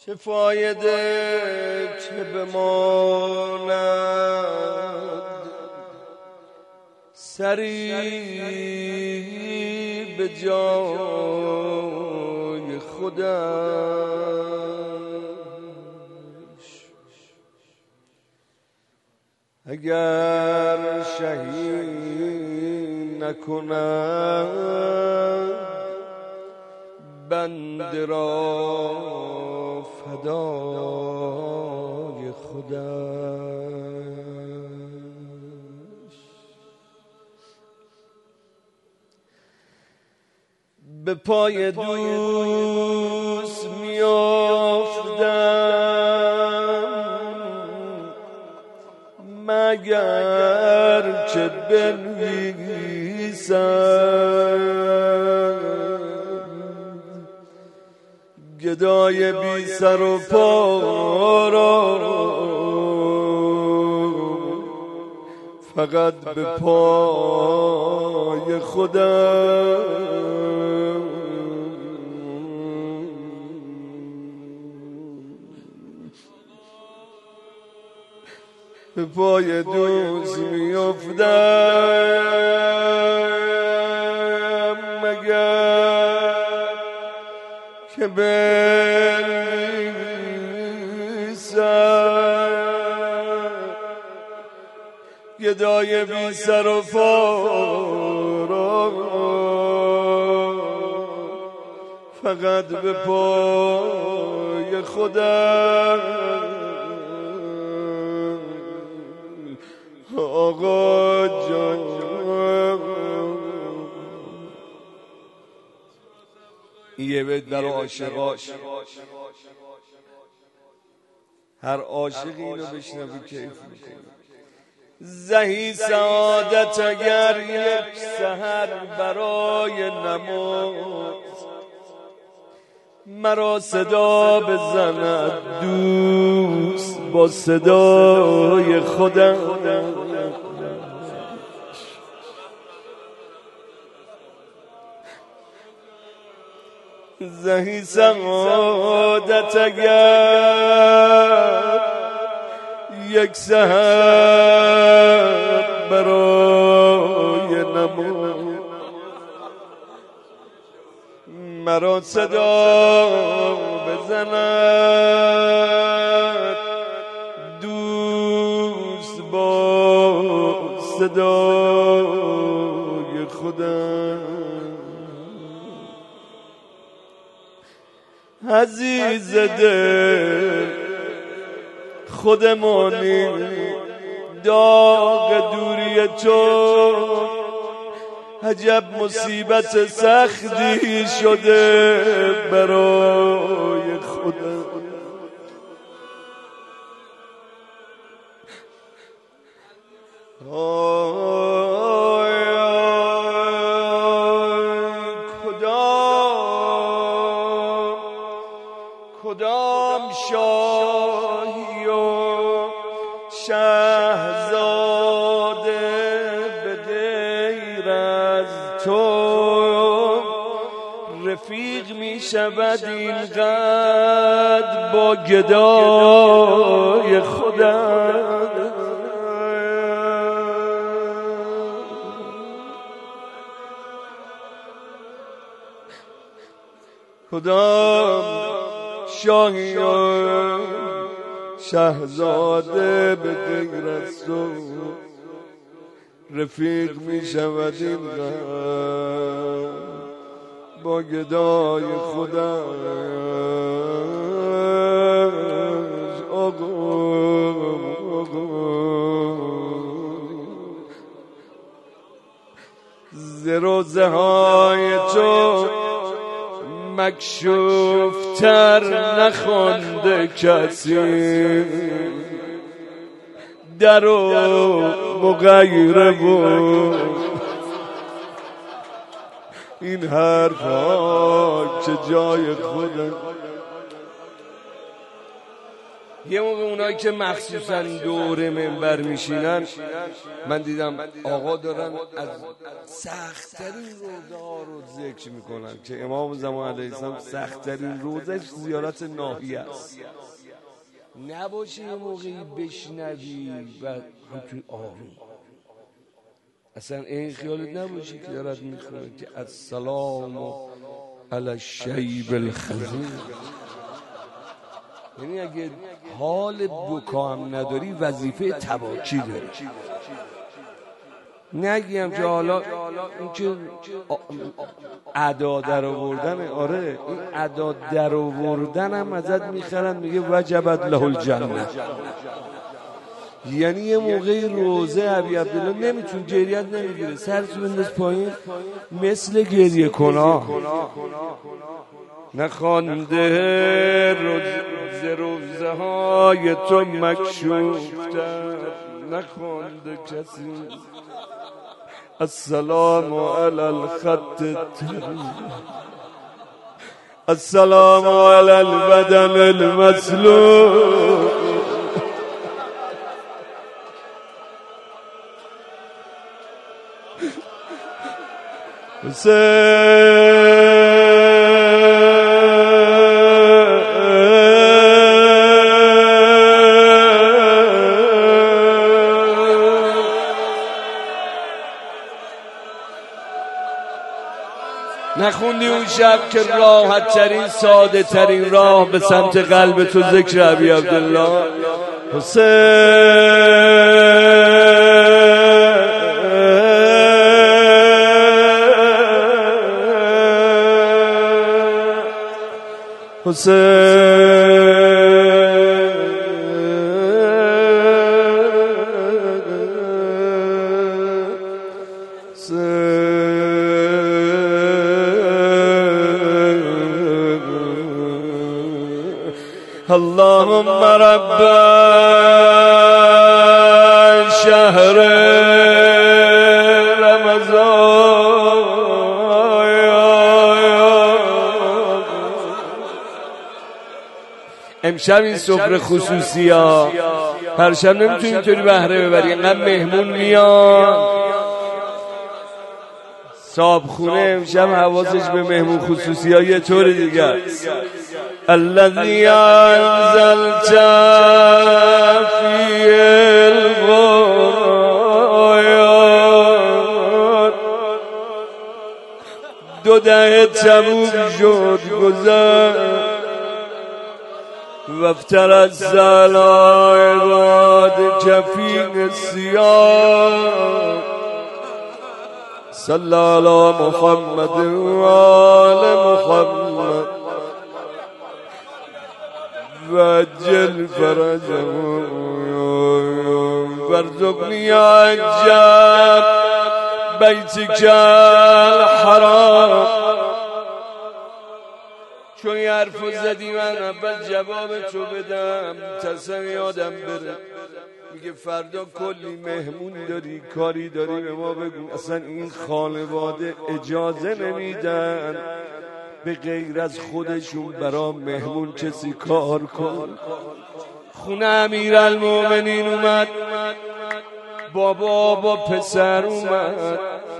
چه فایده که بماند سری به جای خودش، اگر شهید نکند بنده را فدای خودش. به پای دوست میافتم مگر چه بنویسم گدای بی سر و پا را فقط به پای خودم. به پای دوست میافتم مگر که بنویسم گدای بی سر و پا را فقط به پای خودم. آقا جان یه بیت در عاشقاش، هر عاشقی اینو بشنوی کیف میکنه. زهی سعادت اگر یک سحر برای نماز مرا صدا بزند دوست با صدای خودم. زهی سعادت اگر یک سحر برای نماز مرا صدا بزند دوست با صدای خودم. عزیز دل خودمانی داغ دوری تو عجب مصیبت سختی شده برای خودم. کدام شاهی و شهزاده به غیر از تو رفیق می شود اینقدر با گدای خودم. کدام شاهی و شهزاده به غیر از تو رفیق می شود اینقدر با گدای خودم. ز روزه های تو مکشوف تر نخوانده کسی در و مغیره بود این حرفا که جای خودم. یه موقع اونایی که مخصوصا دور منبر میشینن، من دیدم آقا دارن از سخت‌ترین روزه ها رو ذکر میکنن که امام زمان علیه السلام سخت‌ترین روزش زیارت ناحیه است. نباشه یه موقعی بشنوی و همچون آروم، اصلا این خیالت نباشه که دارد میخونه که السلام علی الشیب الخزین. یعنی اگه حال بکا هم نداری وظیفه تباکی داری. نگیم که حالا این که ادا در آوردن، آره این ادا در آوردن هم ازت میخرن، میگه وجبت له الجنه. یعنی یه موقعی روزه ابی عبدالله نمیتون، گریت نمیگیره، سرتو بنداز پایین مثل گریه کنا. نخوانده روزه های تو مکشوفتر، نخوانده کسی السلام علی الخط التری، السلام علی البدن المسلوب. نخوندی اون شب که راحت ترین ساده ترین راه به سمت قلب تو ذکر ابی عبدالله اللهم رب شهر رمضان، امشب این سفره خصوصی ها، هر شب نمیتونی اینطوری بهره ببری، اینقدر مهمون میاد. صاحب خونه امشب حواسش به مهمون خصوصی ها یه طور دیگه است. الذي انزلت في القرآن، دو دهه تموم شد گذشت، وافترت زلائق کفین سیاه، صلی علی محمد و آل محمد وجل فرجهم وارزقني عجب بیتک الحرام. چون یه حرفو زدی من اول جواب تو بدم، تصمیم یادم بره. میگه فردا کلی مهمون داری، کاری داری، به ما بگو. اصلا این خانواده اجازه نمیدن به غیر از خودشون برا مهمون کسی کار کن. خونه امیرالمومنین اومد، بابا با پسر اومد،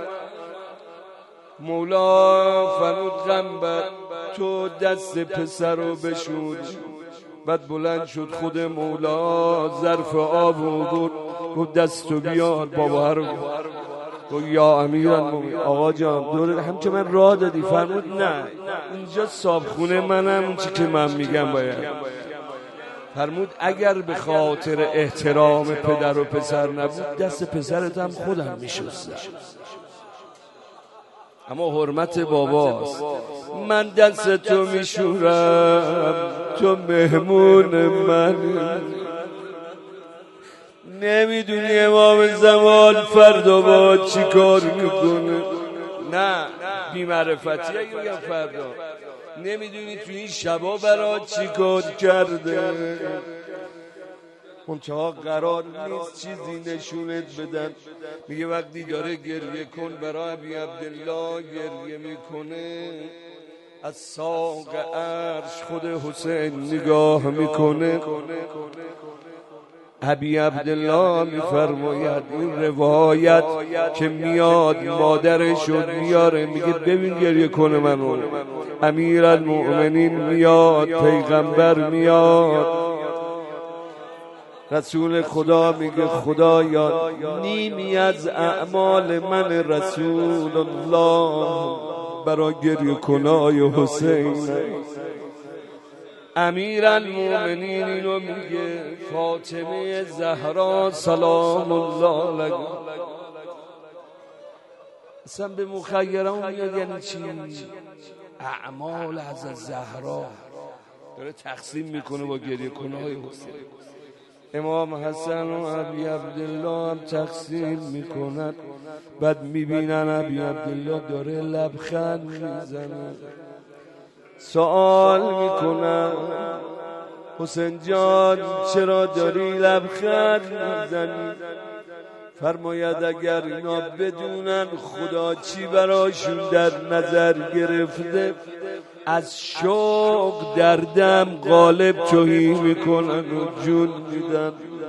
مولا فرمود قنبر تو دست پسر رو بشود. بعد بلند شد خود مولا، ظرف آب رو برد، گفت دستو بیار بابا رو. گفت یا امیرالمومنین آقا جان دوره هم که من راه دادی. فرمود نه اینجا صابخونه منم، چی که من میگم باید. فرمود اگر به خاطر احترام پدر و پسر نبود دست پسرت هم خودم میشستم، اما حرمت باباست. من دست تو میشورم، تو مهمون من. نمیدونی امام زمان فردا با چی کار میکنه؟ نه بی‌معرفتی اگه بگم فردا نمیدونی تو این شبا برا چی کار کرده. منتها قرار نیست چیزی نشونت بدن. میگه وقتی داره گریه کن برای ابی عبدالله گریه میکنه، از ساق عرش خود حسین نگاه میکنه. ابی عبدالله میفرماید این روایت که میاد مادرشون میاره میگه ببین گریه کنه منو، امیرالمؤمنین میاد، پیغمبر میاد، رسول خدا میگه خدایا نیمی از اعمال من رسول الله برای گریه کنای حسین. امیرالمؤمنین اینو میگه فاطمه زهرا سلام الله علیها. اصلا به مخیران میاد یعنی چی؟ اعمال از زهرا داره تقسیم میکنه با گریه کنای حسین. امام حسن و ابی عبدالله هم تقسیم میکنن. بعد میبینن ابی عبدالله داره لبخند میزنه، سوال میکنن حسین جان چرا داری لبخند میزنی؟ فرماید اگر اینا بدونن خدا چی براشون در نظر گرفته از شوق در دم غالب توهی میکنن و جون میدن.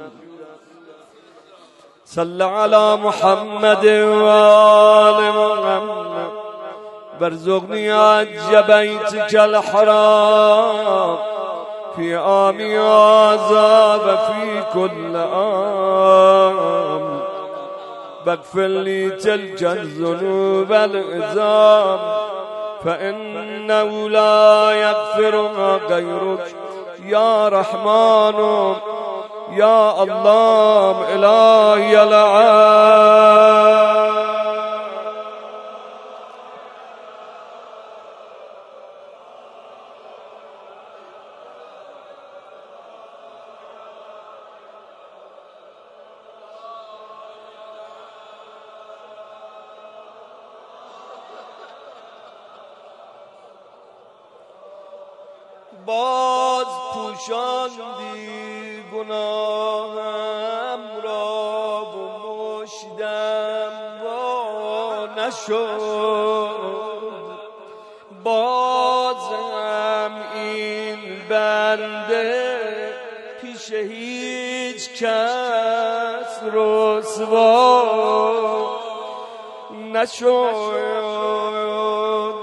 صلی علی محمد و آل محمد برزقنی عج بیتک الحرام فی عامی هذا و فی کل عام واغفر لی تلک الذنوب العظام فإنه لا يغفرها غيرك یا رحمان یا الله الهی العالم. باز پوشاندی گناهم را و مشتم وا نشد، بازم این بنده پیش هیچ کس رسوا نشد.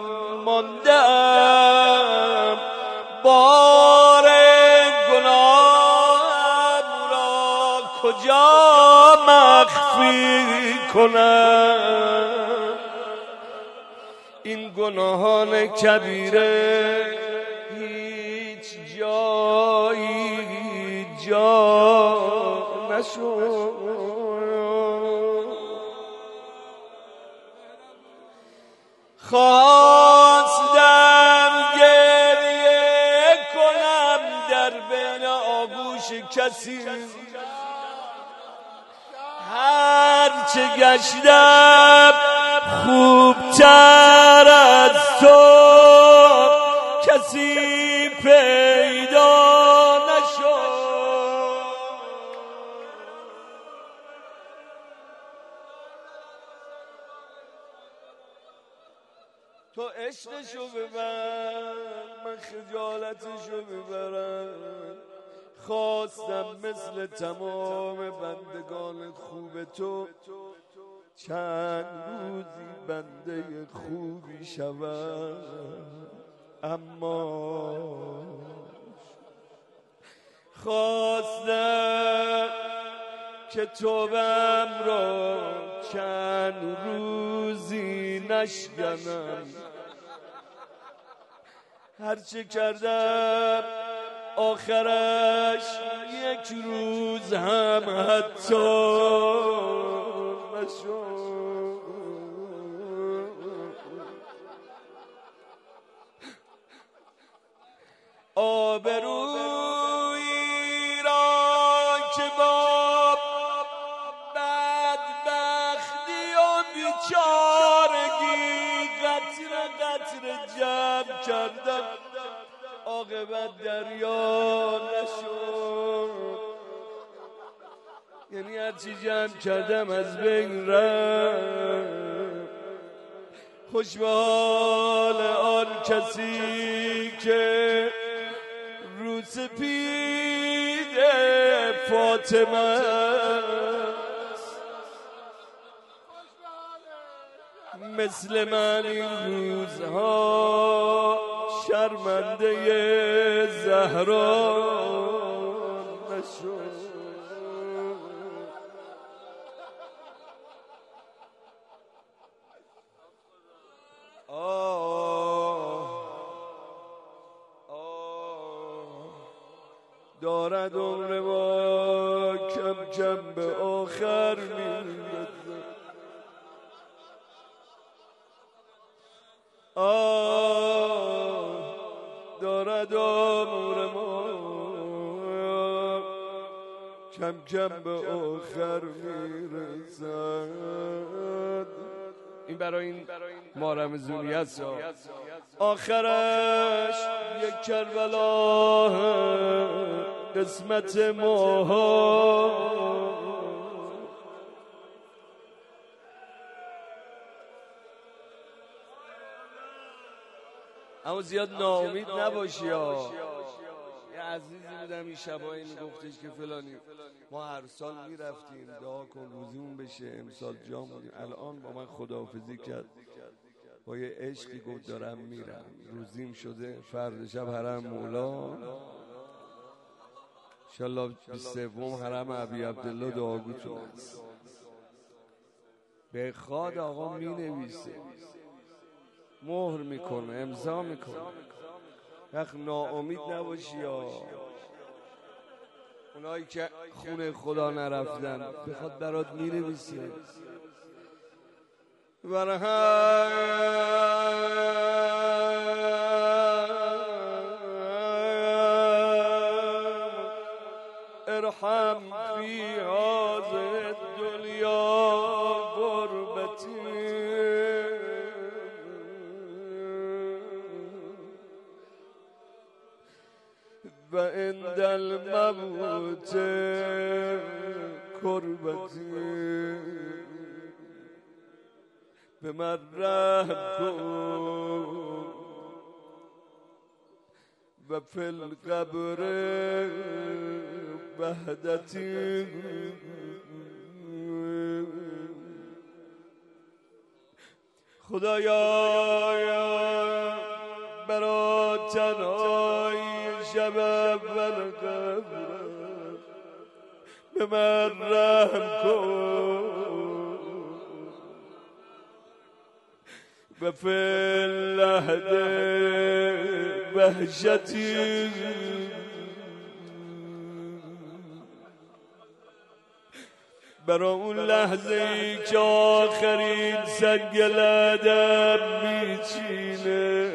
ماندم بار گناه را کجا مخفی کنم؟ این گناهان کبیره هیچ جایی جا نشد. خواستم گریه کنم در بین آغوش کسی، هرچه گشتم خوبتر از تو کسی پیدا نشد. تو عشقشو ببر من خجالتشو ببرم. خواستم مثل تمام بندگان خوب تو چند روزی بنده خوبی شوم، اما خواستم که توبم را چند روزی نشکنم. هرچه کردم آخرش یک روز هم حتی نشد. آبرویی را که با بدبختی و بیچارگی قطره قطره جمع کردم، عاقبت دریا نشد. یعنی هرچی جمع کردم از بین رفت. خوش به حال آن کسی که رو سپید فاطمه است. مثل من این روزها شرمنده زهرا نشد. دارد عمر ما کم کم به آخر میرسد. دارد عمر ما کم کم به آخر میرسد. این برای این ما رمزونی است. آخرش یک کربلا قسمت ماها. اما زیاد ناامید نباشی ها. یه عزیزی بودم این شبایی میگفتش که فلانی ما هر سال میرفتیم دعا کن روزیمون بشه، امسال جا موندیم. الان با من خداحافظی کرد با یه عشقی، گفت دارم میرم، روزیم شده، فرد شب حرم مولا انشالله 23 حرم ابی عبدالله دعاگوتون هست. به خاد آقا می نویسه، مهر میکنه، امضا میکنه. وقت ناامید نباشی یا اونایی که خونه خدا نرفتن بخواد برات می نویسه. ارحم فی هذه الدنیا غربتی و عند الموت کربتی. به من رحم کن و فی القبر وحدتی. خدایا برا تنهای شب اول قبر به من رحم کن و فی اللحد وحشتی. برا اون لحظه ای که آخرین سنگ لعدم میچینه،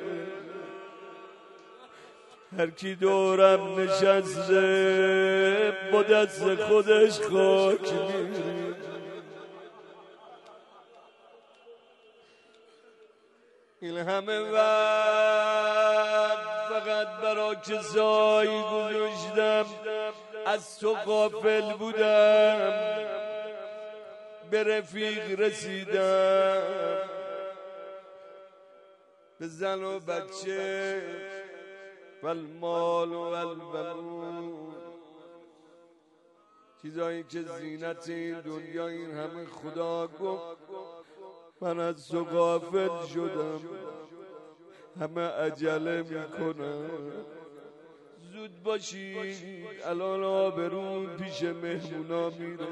هر کی دورم نشسته با دست خودش خاک میره. این همه وقت فقط برا کسایی گذاشتم از تو غافل بودم، به رفیق رسیدم، به زن و بچه و المال و البنون، چیزایی که زینت این دنیا. این همه خدا گفت من از تو غافل شدم، همه عجله میکنم. زود باشید الان آبرون پیش مهمونا میره.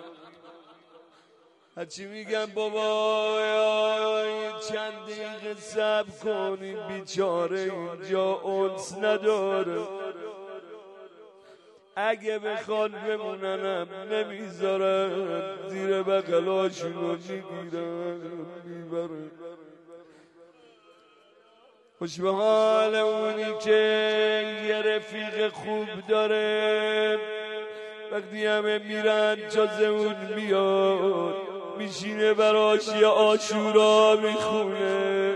هرچی میگم بابا چند دقیقه صبر کنید، بیچاره اینجا انس نداره، اگه بخوان بموننم نمیذارن، زیر بغلاشونو میگیرن میبرن. خوش به حال اونی که یه رفیق خوب داره، وقتی همه میرن جز اون میاد، میشینه براش یه عاشورا میخونه،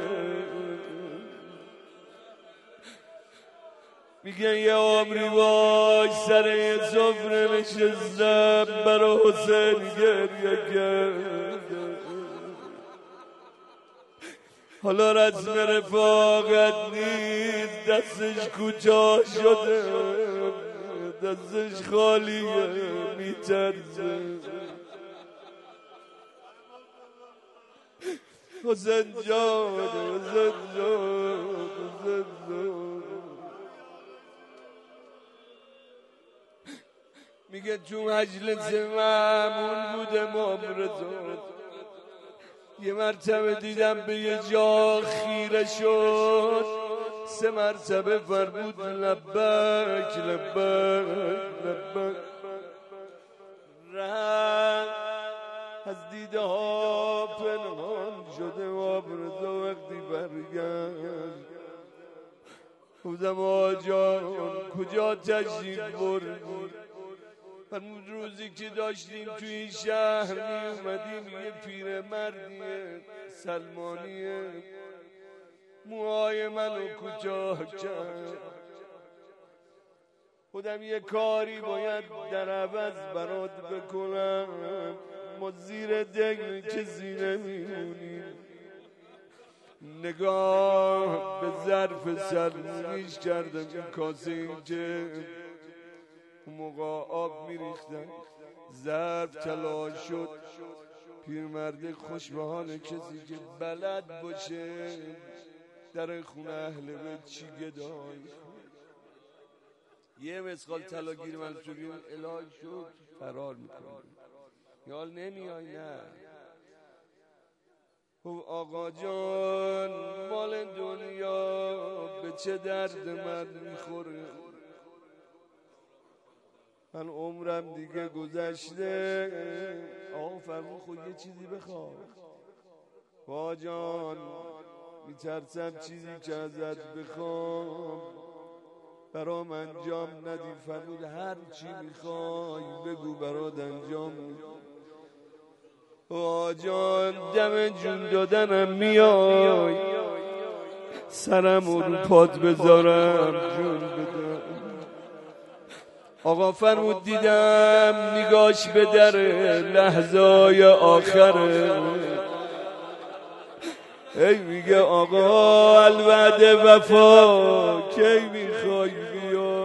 میگن یه عمری وای سر یه سفره نشستم برا حسین گریه کرد. حالا رسم رفاقت نیست، دستش کوتاه شده، دستش خالیه، میترسه. حسین جان، حسین جان، حسین جان. میگه تو مجلس معمول بود امام رضا، یه مرتبه دیدم به یه جا خیره شد، 3 مرتبه فرمود لبک لبک لبک. از دیده ها پنهان شده امام رضا. وقتی برگشت گفتم آقا جان کجا تشریف بردی؟ فرمود روزی که داشتیم توی این شهر می اومدیم یه پیرمردیه سلمانیه موهای منو کوتاه کرد، خودم یه کاری باید در عوض برات بکنم، ما زیر دگل کسی نمیمونیم. نگاه به ظرف سلمونیش کردم، این کاسه این که اون موقع آب میریختن، ظرف طلا شد. پیرمرد خوش به حال کسی که بلد باشه در خونه اهل بیت چی گدای. یه مسقال طلا گیر منصورین الهی شد فرار میکنه. یال نمیای؟ نه. خب آقا جان مال دنیا به چه درد من میخوره؟ من عمرم دیگه گذشته. آقا فرمون خود یه چیزی بخواه. آقا جان میترسم چیزی که ازت بخوام برام انجام ندی. فرمود هر چی میخوای بگو برات انجام میدم. آقا جان دم جون دادنم میای، سرم رو پات بذارم جون بدم. آقا فرمود دیدم نگاش به در لحظای آخره، ای میگه آقا الوعد وفا کی میخوای بیا؟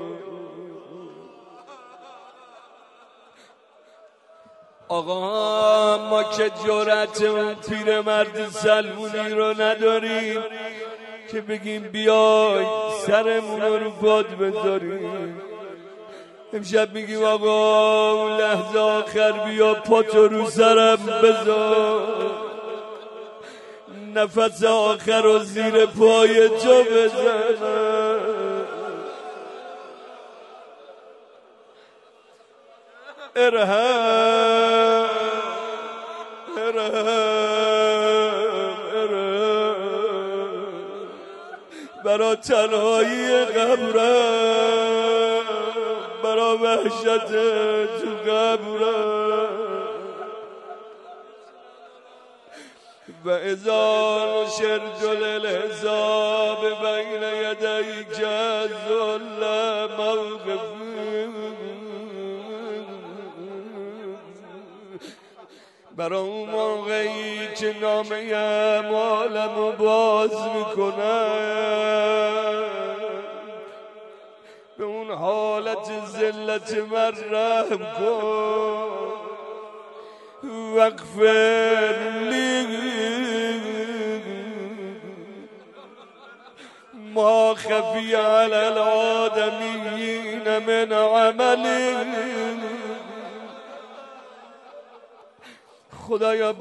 آقا ما که جرأت اون پیرمرد سلمونی رو نداریم که بگیم بیای سرمون رو پات بذاریم. امشب میگیم آقا اون لحظه آخر بیا پاتو رو سرم بذار، نفس آخر رو زیر پای تو بزنم. ارحم ارحم ارحم برا تنهایی قبرم، برا وحشت تو قبرم. و اذا نشرت للحساب بین یدیک ذل موقف، برا اون موقعی که نامه اعمالمو باز میکنم به اون حالت ذلت من رحم کن. واغفر لی ما خفی علی الآدمین من عملی. خدایا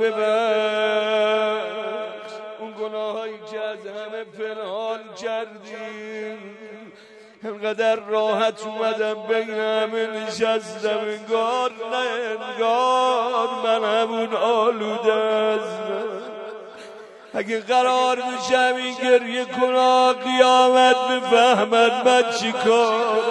ببخش اون گناهایی که از همه پنهان کردیم. انقدر راحت اومدم بین همه نشستم، انگار نه انگار من همون آلوده ازم. اگه قرار میشم این گریه کنم قیامت بفهمد من چی کار.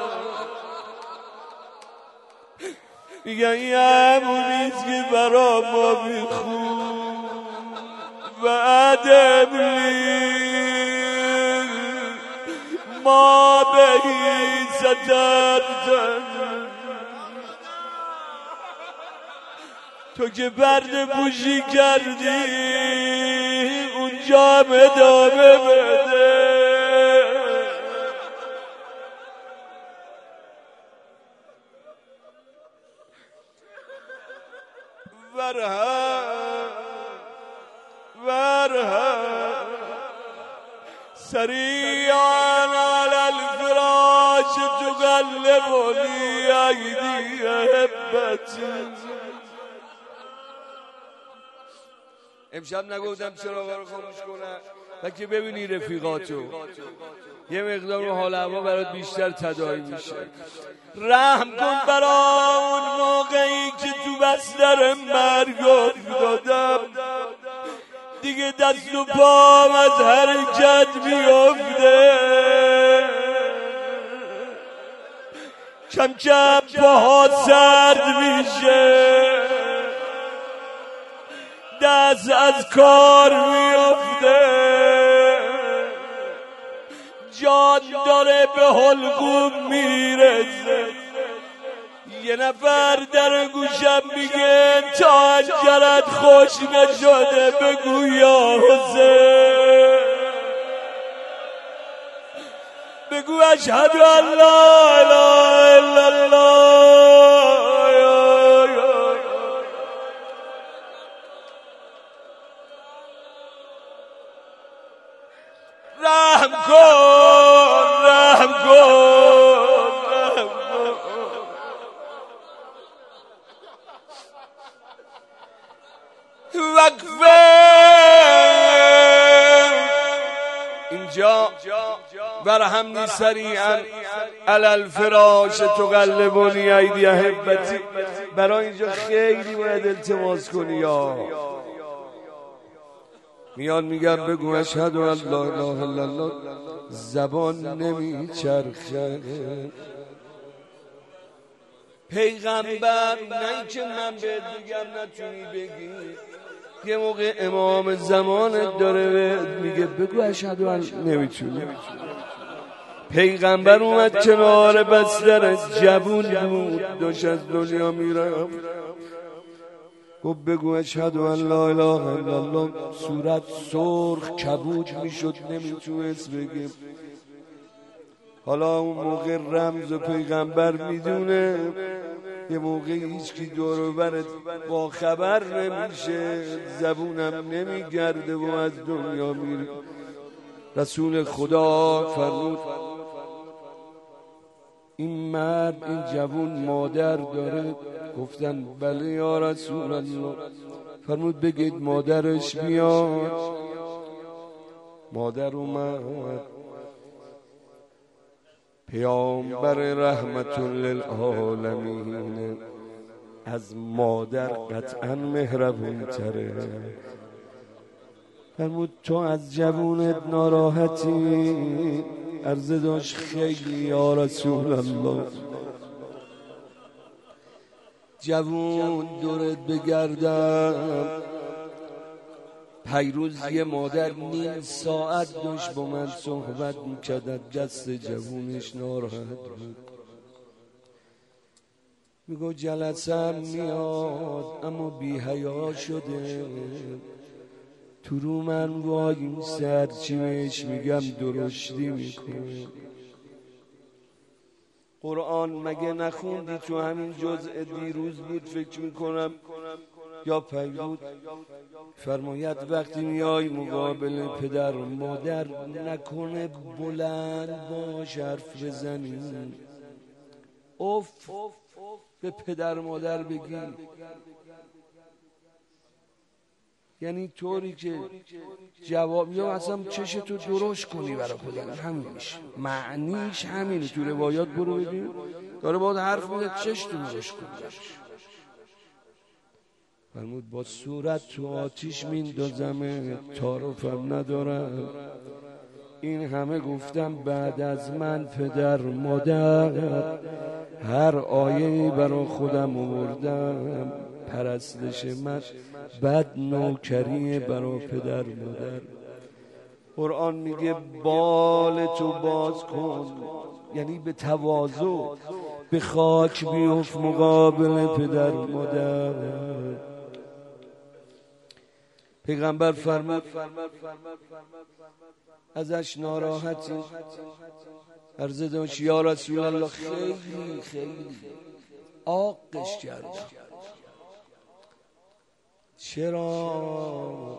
میگن این همونیست که برا ما میخون و عدم لی ما بهی سترتن تو که پرده پوشی کردی اونجا هم ادامه بده. ورها سريعا على الفراش تقلبني أيدي هبتي. امشب نگفتم چراغا رو خاموش کنم و که ببینی رفیقاتو یه مقدار حال هوا برات بیشتر تداعی میشه. رحم کن برا اون موقعی که تو بستر مرگ افتادم، دیگه دست و پام از حرکت میفته، کم کم پاها سرد میشه، دست از کار میفته، جان داره به حلقوم میرسه. یه نفر در گوشم میگه تا انجرت خوش نشده بگو یا حسین، بگو اشهد ان لا اله الا الله. رحم کن رحم کن رحم کن. وقفه اینجا برهمنی سریعا علی الفراش تقلبنی ایدی احبتی. برای اینجا خیلی باید التماس کنی. یا میان میگم بگو اشهد ان لا اله الا الله، زبان نمیچرخه. پیغمبر نه که من بهت بگم نتونی بگی، یه موقع امام زمانت داره بهت میگه بگو اشهد ان، نمیتونی. پیغمبر اومد کنار بستر، جوون بود، داشت از دنیا میرفت، گفت بگو اشهد ان لا اله الا الله. صورت سرخ کبود میشد، نمیتونست بگه. حالا اون موقع رمز و پیغمبر میدونه، یه موقع هیچکی دور و برت با خبر نمیشه، زبونم نمیگرده و از دنیا میره. رسول خدا فرمود این مرد، این جوون مادر داره؟ گفتن بله یا رسول الله. فرمود بگید مادرش بیاد. مادر اومد، پیامبر رحمت للعالمین از مادر قطعا مهربون تره. فرمود تو از جوونت ناراحتی؟ عرضه داشت خیلی یا رسول الله. جوون دورت بگردم، پیروز یه مادر نیم ساعت داشت با من صحبت میکرد، دست جوونش ناراحت بود. میگو جلسم میاد اما بی حیا شده، تو رو من وای سر چی بهش میگم درشتی میکنه. قرآن مگه نخوندی؟ تو همین جزء دیروز بود فکر میکنم یا پیروز. فرماید وقتی میای مقابل پدر و مادر نکنه بلند باش حرف بزنی، اوف به پدر مادر بگی، یعنی طوری که جواب یا اصلا چشتو درشت کنی برای پدر. همین میشه معنیش، همینه. تو روایات برو ببین داره باید حرف میده چشتو درشت کنی. فرمود با صورت تو آتیش میندازم، تعارفم ندارم. این همه گفتم بعد از من پدر مادر، هر آیه‌ای برای خودم آوردم، پرستش من بد نوکری برای پدر مادر. قرآن میگه بال تو باز کن، یعنی به تواضع به خاک بیفت مقابل پدر مادر. پیغمبر فرمود ازش ناراحتی؟ عرض داشت یا رسول الله خیلی آقش کردم. چرا؟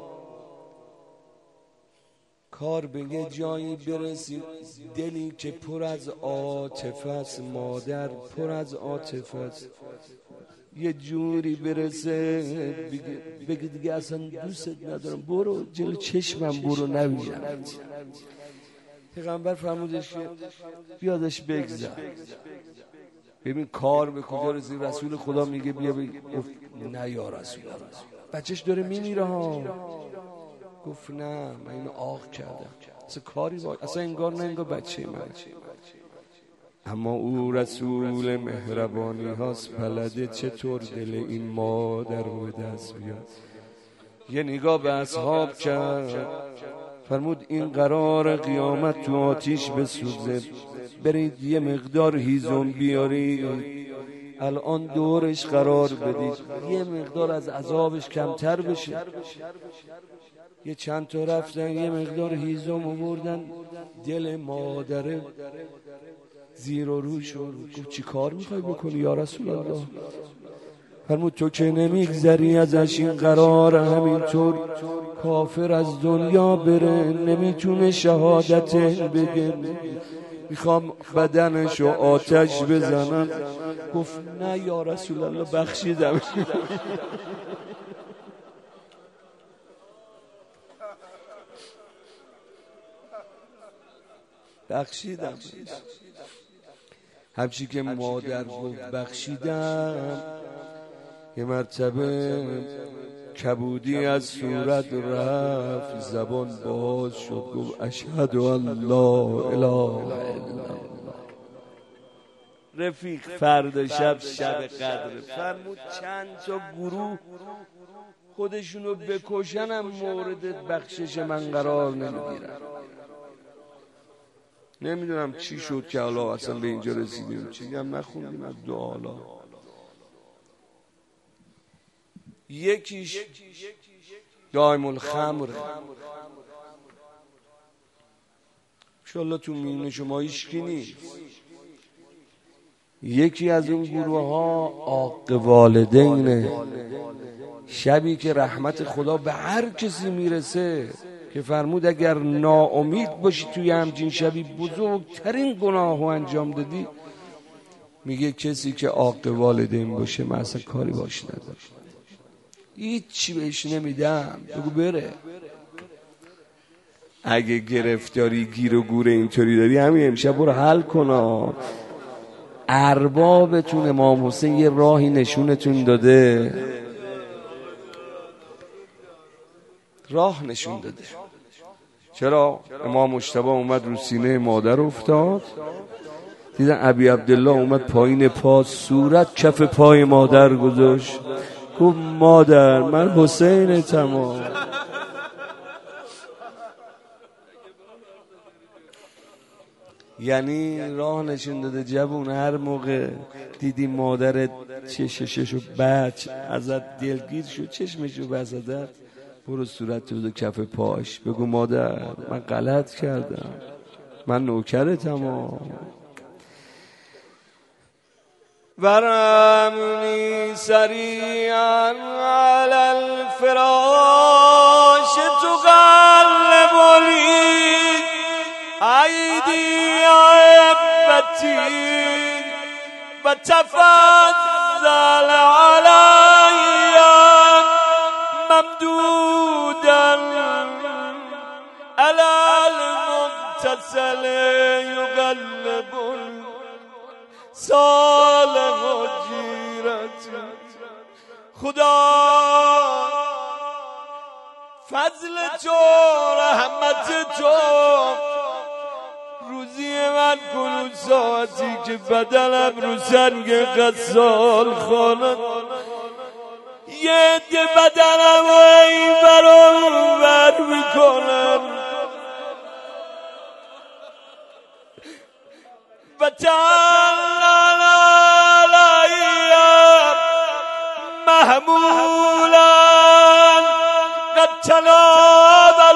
کار به یه جایی برسی دلی که پر از عاطفه است، مادر پر از عاطفه است، یه جوری برسه بگه دیگه اصلا دوست ندارم، برو جلو چشمم برو نبینم. پیغمبر فرمودش که بیادش بگذر ببین کار به کجا رسید. رسول خدا میگه بیا گفت نه یا رسول الله، بچهش داره میمیره ها. گفت نه من اینو آق کردم، اصلا کاری اصلا انگار نه انگار بچه من. اما او رسول مهربانی هاست، بلده چطور دل این مادر رو دست بیاد. یه نگاه به اصحاب کرد، فرمود این قرار قیامت تو آتیش بسوزه، برید یه مقدار هیزم بیارید الان دورش قرار بدید، یه مقدار از عذابش کمتر بشه. یه چند تا رفتن یه مقدار هیزم آوردن، دل مادره زیر و رو شد. گفت چی کار میخوای بکنی یا رسول الله؟ فرمود تو که نمیگذری ازش این قرار همینطور کافر از دنیا بره، نمیتونه شهادت بگه، میخوام بدنشو آتش بزنم. گفت نه یا رسول الله بخشیدم. بخشیدم. همچی که مادر گفت بخشیدم، یه مرتبه کبودی از صورت رفت، زبان باز شد، گفت اشهد ان لا اله الا الله. رفیق فردا شب قدر فرمود چند تا گروه خودشونو بکشنم مورد بخشش من قرار نمیگیرن. نمیدونم چی شد که حالا اصلا به اینجا رسیدیم، چیزی هم نخوندیم از دعالا. یکیش دائم الخمر، انشالله تو میون شما هیچکی نیست. یکی از اون گروه ها عاق والدینه. شبی که رحمت خدا به هر کسی میرسه که فرمود اگر ناامید باشی توی همچین شبی بزرگترین گناهو انجام دادی، میگه کسی که عاق والدین باشه من اصلا کاری باش ندارم، هیچی بهش نمیدم، بگو بره. اگه گرفتاری گیر و گور اینطوری داری همین امشب برو حل کن. اربابتون امام حسین یه راهی نشونتون داده، راه نشون داده. چرا؟ امام مجتبی اومد رو سینه مادر افتاد، دیدن ابی عبدالله اومد پایین پا، صورت کف پای مادر گذاشت، گفت مادر من حسین تمام. یعنی راه نشون داده جوون، هر موقع دیدی مادرت چششو بچ ازت دلگیر شد، چشمشو بزدت، برو صورت رو کف پاش، بگو مادر من غلط کردم، من نوکرتم. ورمنی سریعا علی الفراش تقلبنی ایدی عبتی و تفضل علی ممدودا علی المتصل یقلب صالح و جیرت. خدا فضل تو رحمت تو روزی من کنون ساعتی که بدنم رو سنگ غسال خانه، یه ده بدنم و این برام بر میکنم و تعالی علیم محمولا قد تناول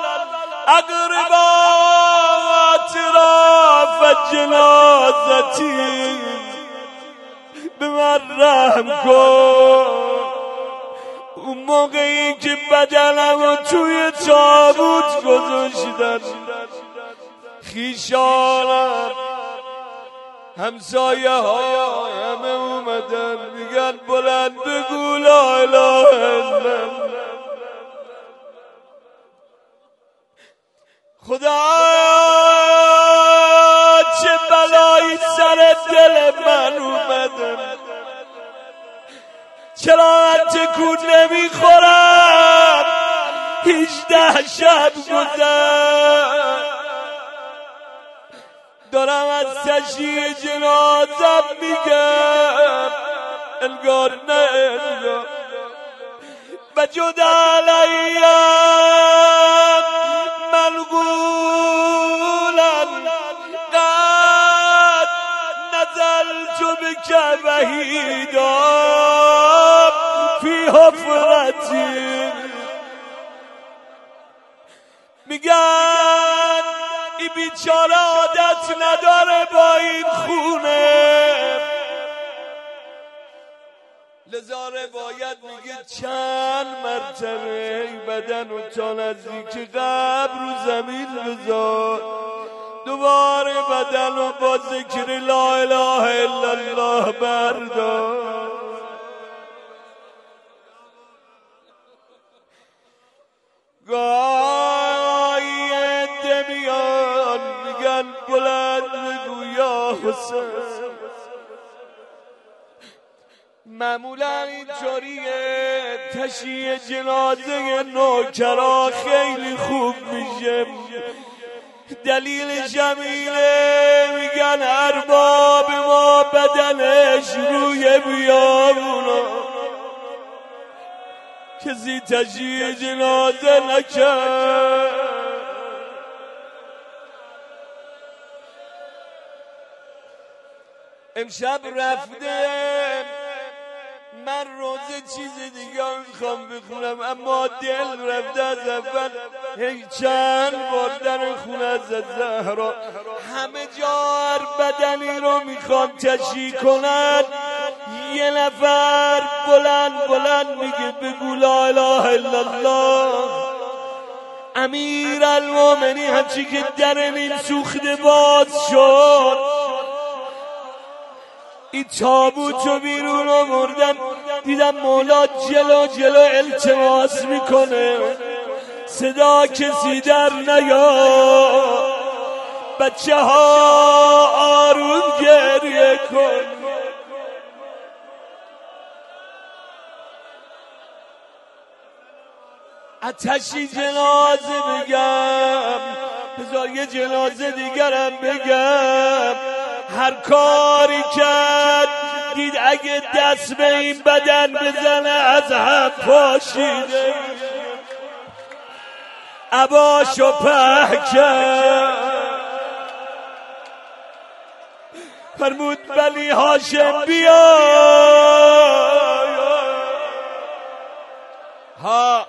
الاقربات اطراف جنازتی به من رحم کن. اون موقعی که بدنمو توی تابوت گذاشتن خیشانم همسایه ها همه اومدن میگن بلند بگو لا اله الا الله. خدا چه بلایی سر دل من اومده، چرا من تکون نمیخورم؟ 18 شب گذشت دارم از تشییع جنازم میگم انگار نه انگار و جد علیم منقولا قد نزلت بک وحیدا فی حفرتی. میگن این بیچاره عادت نداره با این خونه، لذا روایت میگه چند مرتبه بدن و تا نزدیک قبر رو زمین بذار، دوباره بدن و با ذکر لا اله الا الله بردار. گاهی عده میان میگن بلند بگو یا حسین. معمولا اینطوریه تشییع جنازه نوکرا خیلی خوب میشه، دلیل جمیله میگن ارباب ما بدنش روی بیابونا کسی تشییع جنازه نکرد. امشب رفتم من روزه چیز دیگه میخوام بخونم، اما دل رفته از اول هی چند بار در خونه از زهرا همه جا هر بدنی رو میخوان تشییع کنن، یه نفر بلند بلند میگه بگو لا اله الا الله. امیر المومنین همچی که در این سوخته باز شد این تابوتو بیرون آوردن، دیدم مولا جلو جلو التماس میکنه صدا کسی در نیا، بچه ها آروم گریه کن. آتشی جنازه بگم، بذار یه جنازه دیگرم بگم. هر کاری کرد دید اگه دست به این بدن بزنه از هم پاشیده، عباشو په کرد، فرمود بنی هاشم بیا ها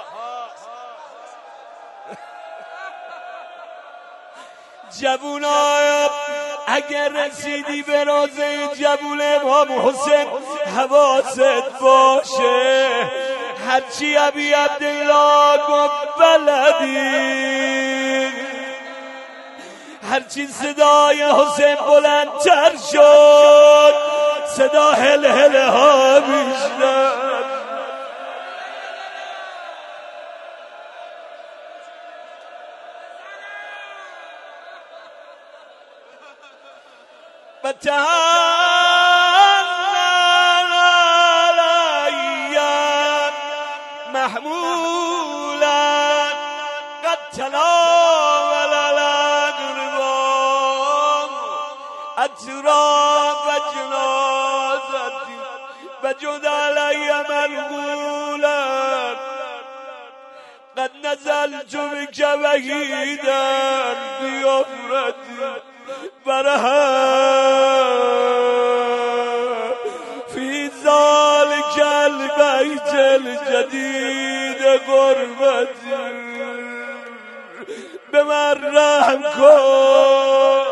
جوونا اگر رسیدی به روزه جبول امام حسین حواست باشه، هرچی ابی عبدالله گفت بلدی، هرچی صدای حسین بلندتر شد صدا هل هل ها بیشتر. و تهنن علیم محمولا قد تناول الاقربان اطراف جنازتی و جد علی منقولا قد نزلت بک وحیدا فی حفرتی برها فی ذلک البیت الجدید غربتی به من رحم کن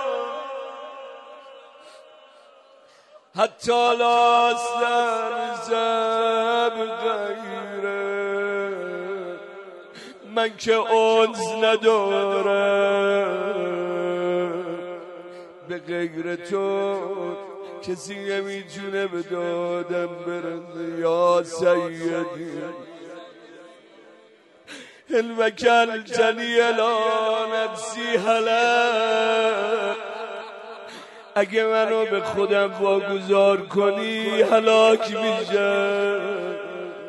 حتی لاستن زب غیره من که انس ندارم به غیر تو کسی نمیتونه به دادم برسه یا سیدی الوکل جلی الا نفسی هلاک اگه منو به خودم واگذار کنی هلاک میشم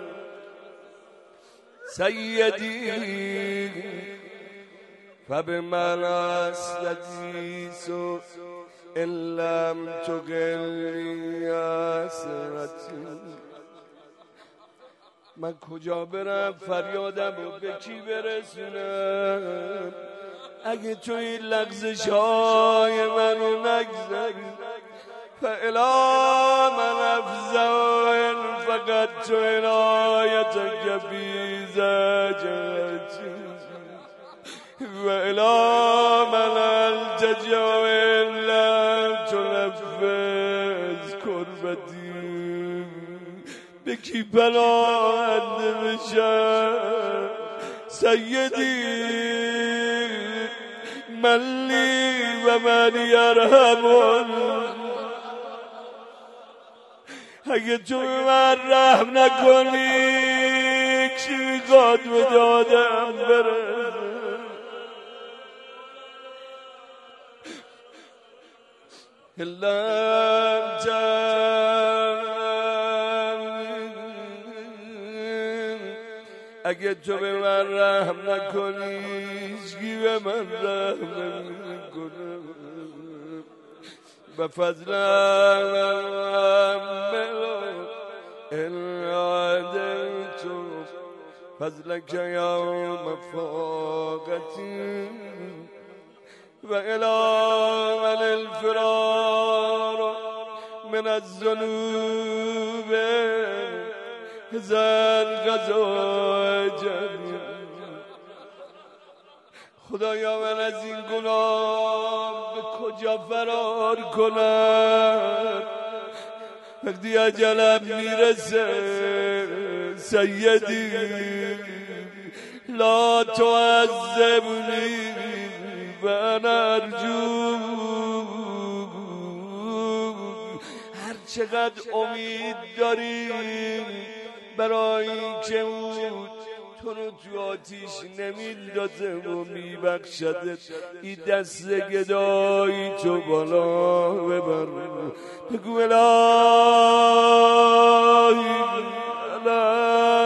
سیدی فبمن استدیس ان لم تغنی اسرتی من کجا برم فریادم رو به کی برسونم اگه تو این لغزش‌های منو نگذری فالا من افزع فقط تو عنایتک بی زجرتی و الا من التجا الا تنفذ کربتی به کی پناهنده بشم سیدی من لی و من یرحمون اگه تو به من رحم نکنی کی میخواد به دادم برسه اگه تو به من رحم نکنی هیچکی به من رحم نمیکنه به فضل تو فضلک یوم فاقتی و الی من الفرار من الذنوب زن غذا جمعی خدایا من از این گناه به کجا فرار کنم وقتی اجلم میرسه سیدی لا تعذبنی و انا ارجو هر چقدر امید داری برای که تو رو تو آتیش نمیندازه و میبخشده این دست گدایی تو بالا ببر بگو الهی